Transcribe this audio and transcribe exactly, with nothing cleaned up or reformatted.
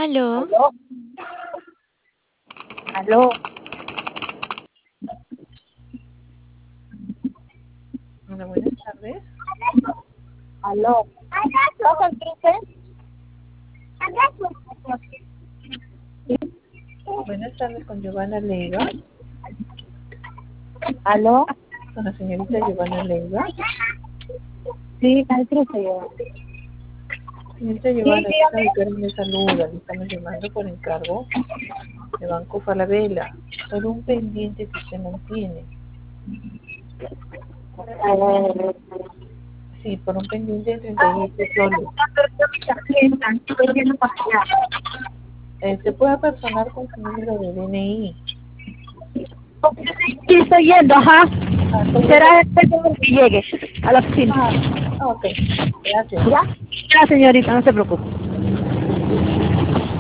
Aló. ¿Aló? ¿Aló? Hola, buenas tardes. ¿Aló? ¿Pasa el truque? Buenas tardes con Giovanna Leiva. ¿Aló? Con la señorita Giovanna Leiva. Sí, al truque yo. Señorita Giovanna, Sí, esta dígame. Karen le saluda. Le estamos llamando por encargo de Banco Falabella por un pendiente que usted mantiene. Eh, Sí, por un pendiente de treinta y ah, ocho soles. estoy viendo para allá. Eh, se puede personar con su número de D N I. Sí, estoy yendo, ajá. Ah, estoy viendo. Será este que llegue a la oficina. Ah, ok. Gracias. ¿Ya? Ya, señorita, no se preocupe.